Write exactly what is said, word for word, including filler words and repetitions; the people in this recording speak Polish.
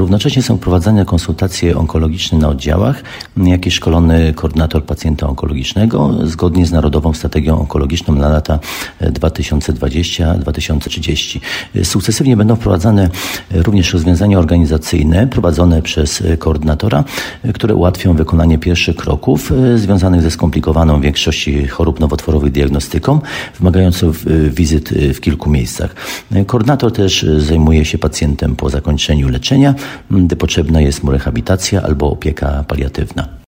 Równocześnie są prowadzone konsultacje onkologiczne na oddziałach, jak i szkolony koordynator pacjenta onkologicznego zgodnie z Narodową Strategią Onkologiczną na lata dwa tysiące dwudziesty do dwa tysiące trzydziestego. Sukcesywnie będą wprowadzane również rozwiązania organizacyjne prowadzone przez koordynatora, które ułatwią wykonanie pierwszych kroków związanych ze skomplikowaną w większości chorób nowotworowych diagnostyką, wymagającą wizyt w kilku miejscach. Koordynator też zajmuje się pacjentem po zakończeniu leczenia, gdy potrzebna jest mu rehabilitacja albo opieka paliatywna.